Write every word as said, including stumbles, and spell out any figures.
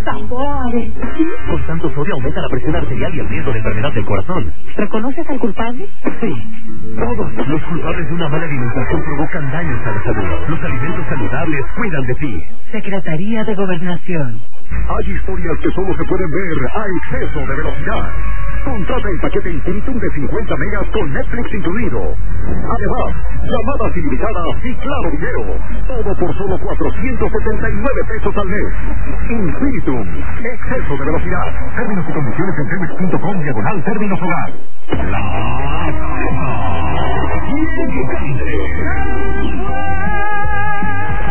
sabores. Con tanto sodio aumenta la presión arterial y el riesgo de enfermedad del corazón. ¿Reconoces al culpable? Sí. Todos los culpables de una mala alimentación provocan daños a la salud. Los alimentos saludables cuidan de ti. Secretaría de Gobernación. Hay historias que solo se pueden ver a exceso de velocidad. Contrata el paquete Infinitum de cincuenta megas con Netflix incluido. Además, llamadas ilimitadas y claro video. Todo por solo cuatrocientos setenta y nueve pesos al mes. Infinitum. Exceso de velocidad. Términos y condiciones en telmex punto com diagonal términos hogar. La